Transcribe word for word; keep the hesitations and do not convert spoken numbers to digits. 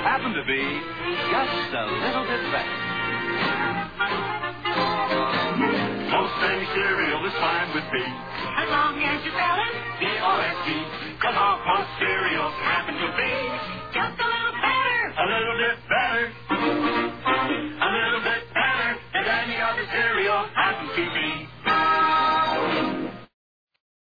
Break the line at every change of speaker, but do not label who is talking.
happen to be just a little bit better.
Most any cereal is fine with me.
As long as you spell it
D O S T, 'cause all Post cereals happen to be